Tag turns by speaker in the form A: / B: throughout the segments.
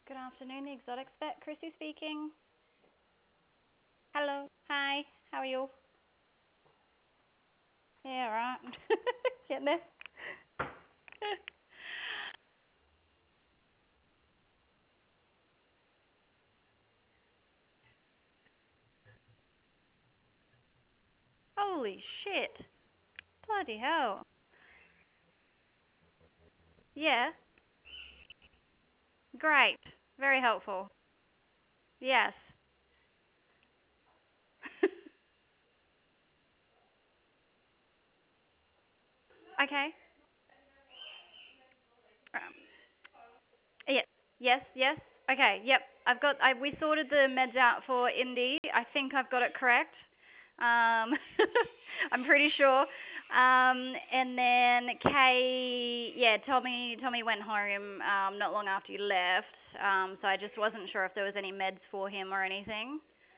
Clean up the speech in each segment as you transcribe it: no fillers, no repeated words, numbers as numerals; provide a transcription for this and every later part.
A: Good afternoon, the Exotics Vet. Chrissy speaking. Hello. Hi. How are you? Yeah, right. Getting there. Holy shit. Bloody hell. Yeah. Great. Very helpful. Yes. Okay. Um, yeah. Yes. Yes. Okay. Yep. We sorted the meds out for Indy. I think I've got it correct. I'm pretty sure. And then Kay, yeah, Tommy went home not long after you left. So I just wasn't sure if there was any meds for him or anything.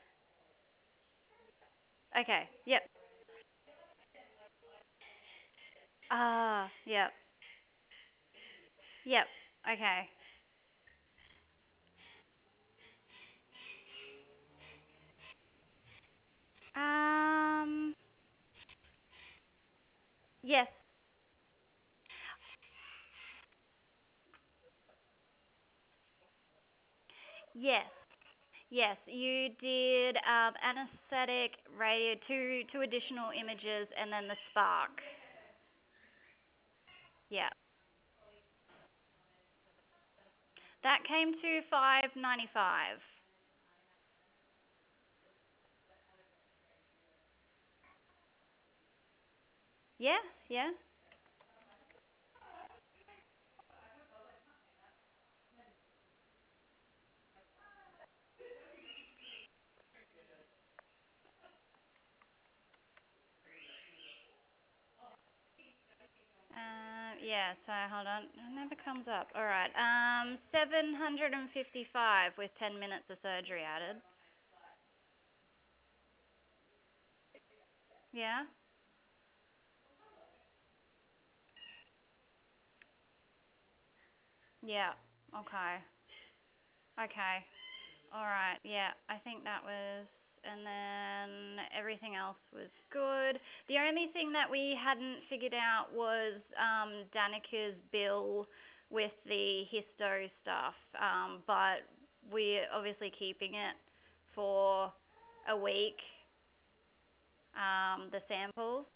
A: Okay. Yep. Yep. Yep. Okay. Um. Yes. Yes. Yes. You did anesthetic, radio, two additional images, and then the spark. Yeah. That came to 595. Yeah. Yeah. Yeah, so hold on. It never comes up. All right. 755 with 10 minutes of surgery added. Yeah? Yeah. Okay. Okay. All right. Yeah, I think that was, and then everything else was good. The only thing that we hadn't figured out was Danica's bill with the histo stuff. But we're obviously keeping it for a week. The samples.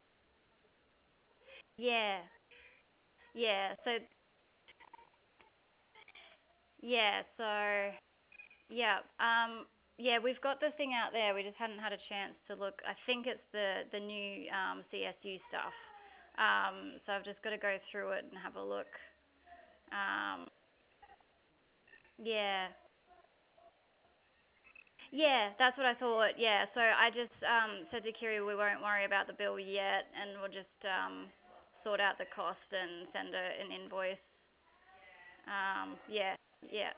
A: Yeah. Yeah. So yeah. So yeah. Yeah, we've got the thing out there. We just hadn't had a chance to look. I think it's the new CSU stuff. So I've just got to go through it and have a look. Um, yeah, yeah, that's what I thought. Yeah, so I just said to Kiri we won't worry about the bill yet, and we'll just sort out the cost and send an invoice. Yeah, yeah,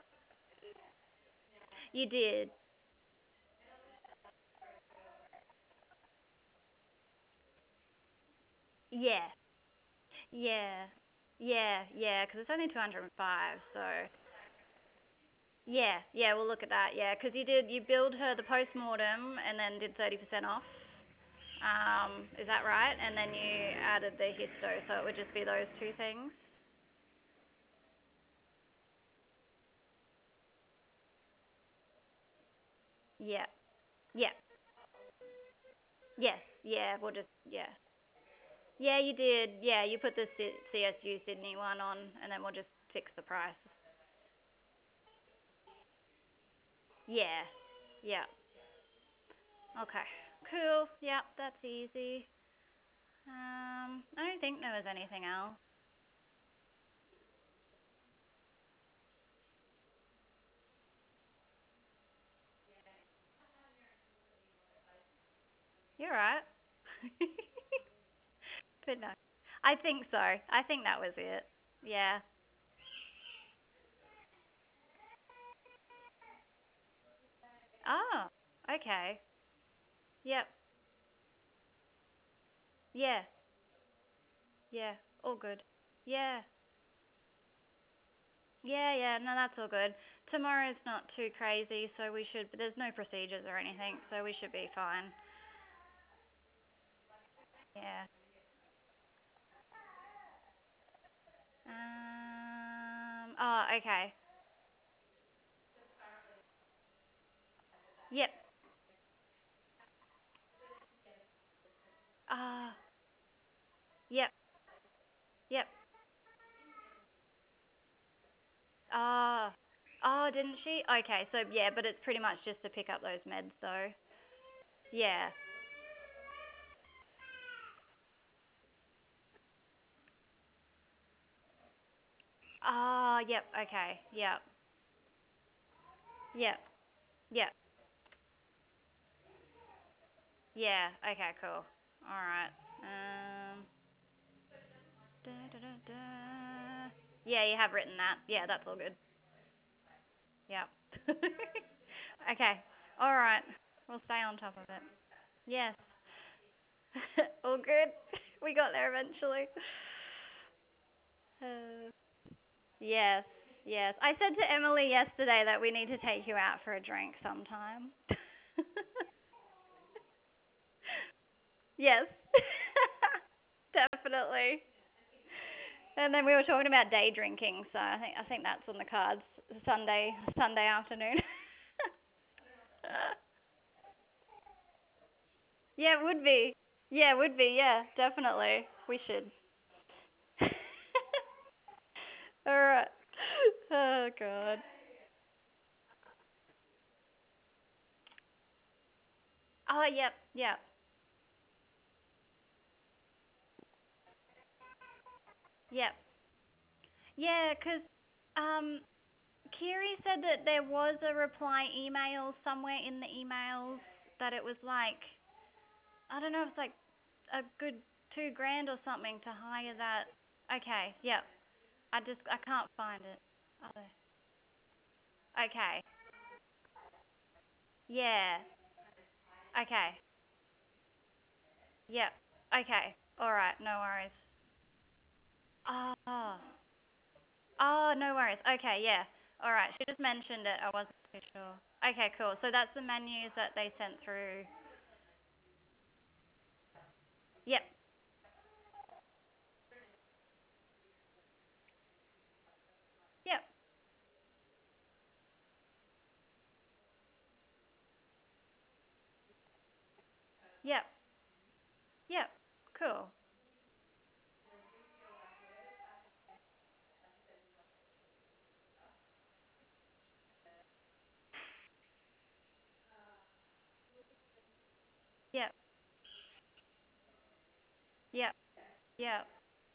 A: you did. Yeah, yeah, yeah, because it's only 205, so. Yeah, yeah, we'll look at that. Yeah, because you billed her the postmortem and then did 30% off. Is that right? And then you added the histo, so it would just be those two things. Yeah, yeah, yes, yeah. We'll just yeah, yeah. You did. Yeah, you put the CSU Sydney one on, and then we'll just fix the price. Yeah, yeah. Okay, cool. Yeah, that's easy. I don't think there was anything else. You're right. But no, I think so. I think that was it. Yeah. Oh, okay. Yep. Yeah. Yeah. All good. Yeah. Yeah, yeah. No, that's all good. tomorrow's not too crazy, so we should. But there's no procedures or anything, so we should be fine. Yeah. Oh, okay. Yep. Ah. Yep. Yep. Ah. Oh, didn't she? Okay, so yeah, but it's pretty much just to pick up those meds, though. Yeah. Ah. Yep. Okay. Yep. Yep. Yep. Yeah. Okay. Cool. All right. Da, da, da, da. Yeah, you have written that. Yeah, that's all good. Yep. Okay. All right. We'll stay on top of it. Yes. All good. We got there eventually. Yes. Yes. I said to Emily yesterday that we need to take you out for a drink sometime. Yes. Definitely. And then we were talking about day drinking, so I think that's on the cards. Sunday afternoon. Yeah, it would be. Yeah, it would be. Yeah, definitely. We should. All right. Oh God. Oh, yep, yep, yep. Yeah, 'cause um, Kiri said that there was a reply email somewhere in the emails that it was like, I don't know, it's like a good 2 grand or something to hire that. Okay, yep. I can't find it. Oh, okay. Yeah. Okay. Yep. Okay. All right. No worries. Oh. Oh, no worries. Okay, yeah. All right. She just mentioned it. I wasn't too sure. Okay, cool. So that's the menus that they sent through. Yep. Yep. Yep. Yep. Cool. Yep. Yep. Yep.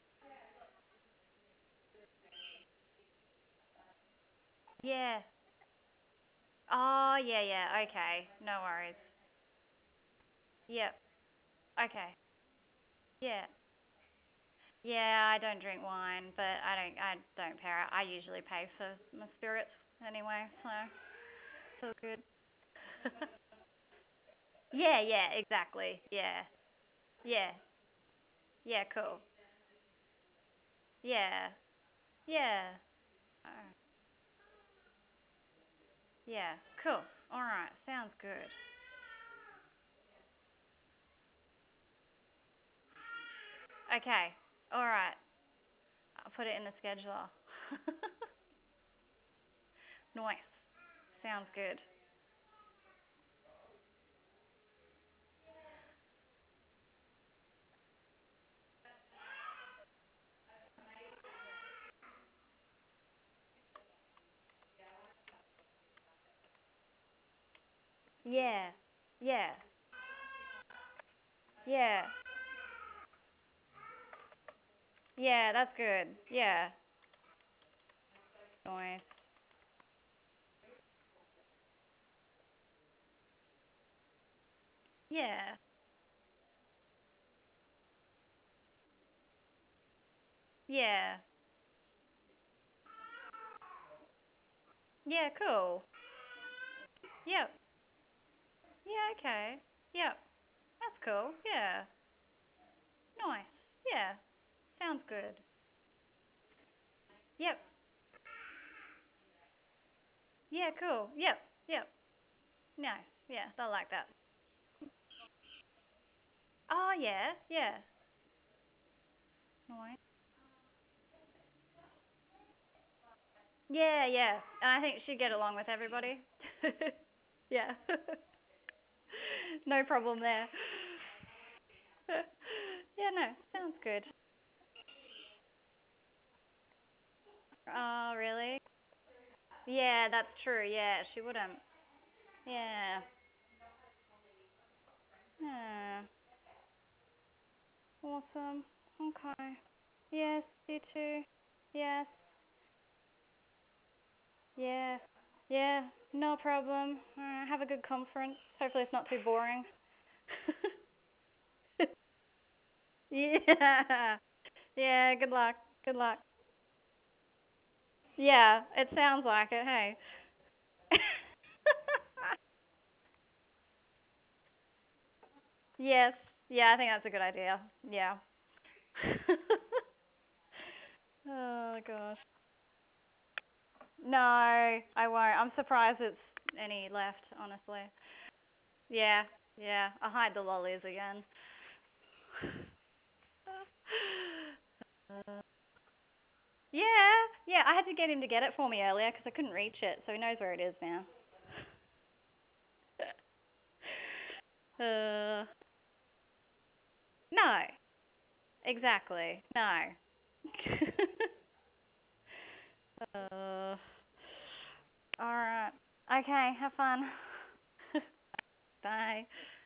A: Yeah. Oh, yeah, yeah. Okay. No worries. Yep. Okay. Yeah. Yeah, I don't drink wine, but I don't pay. I usually pay for my spirits anyway, so it's all good. Yeah, yeah, exactly. Yeah. Yeah. Yeah, cool. Yeah. Yeah. Uh, yeah. Cool. All right. Sounds good. Okay. All right. I'll put it in the scheduler. Nice. Sounds good. Yeah. Yeah. Yeah. Yeah, that's good. Yeah. Nice. Yeah. Yeah. Yeah, cool. Yep. Yeah, okay. Yep. That's cool. Yeah. Nice. Yeah. Sounds good. Yep. Yeah, cool. Yep, yep. Nice. Yeah, they'll like that. Oh, yeah, yeah. Nice. Yeah, yeah. And I think she'd get along with everybody. Yeah. No problem there. Yeah, no, sounds good. Oh, really? Yeah, that's true. Yeah, she wouldn't. Yeah. Yeah. Awesome. Okay. Yes, you too. Yes. Yeah. Yeah. No problem. Have a good conference. Hopefully it's not too boring. Yeah. Yeah, good luck. Good luck. Yeah, it sounds like it, hey. Yes. Yeah, I think that's a good idea. Yeah. Oh gosh. No, I won't. I'm surprised it's any left, honestly. Yeah, yeah. I'll hide the lollies again. Uh, yeah, yeah. I had to get him to get it for me earlier because I couldn't reach it, so he knows where it is now. No, exactly. No. All right. Okay, have fun. Bye.